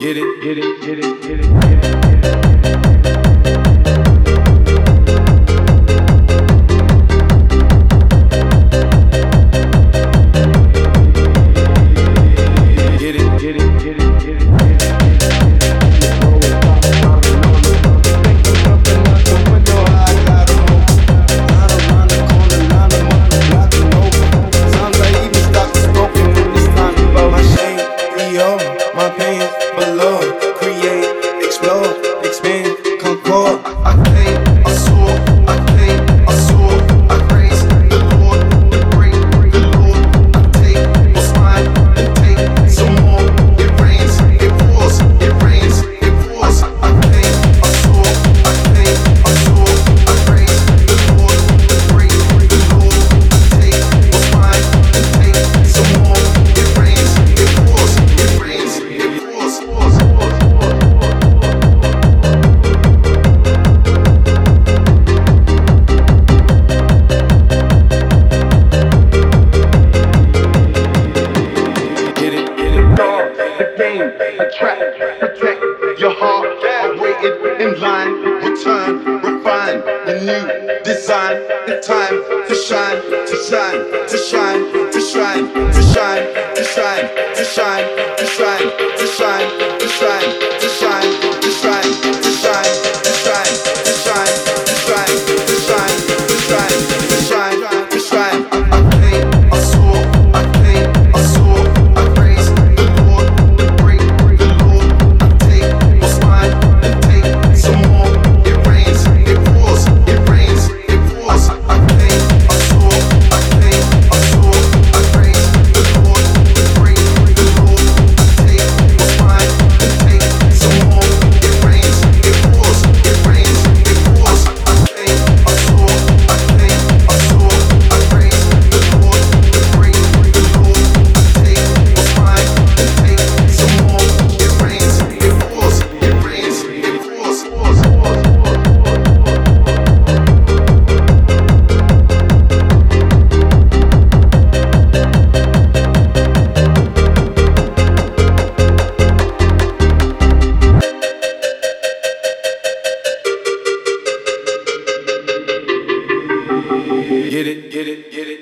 Get it, get it, get it, get it, get it, get it. My pain below, create, explode, expand, concord. I came, I saw, I came, I saw, I praise the Lord, the great, the Lord. I take what's mine and take some more. It rains, it pours, it rains, it pours. I came, I saw, I came, I saw, I praise the Lord, the great, the Lord. I take what's mine and take some more. It rains, it pours, it rains. Attract, protect your heart. I waited in line, return, refine, renew, design. In time to shine, to shine, to shine, to shine, to shine, to shine, to shine, to shine, to shine, to shine, to shine, to shine, to shine, to shine, to shine, to shine, to shine, to shine, to shine, to shine. I came, I saw, I came, I saw, I praise the Lord, the great, the Lord. I take what's mine and take some more. It rains, it pours, it rains, it pours. I came, I saw, I came, I saw, I praise the Lord, the great, the Lord. I take what's mine and take some more. It rains, it pours, it rains, it pours. I came, I saw, I came, I saw, I praise the Lord, the great, the Lord. I take what's mine and take some more. It rains, it pours, it rains, it pours. Get it, get it, get it.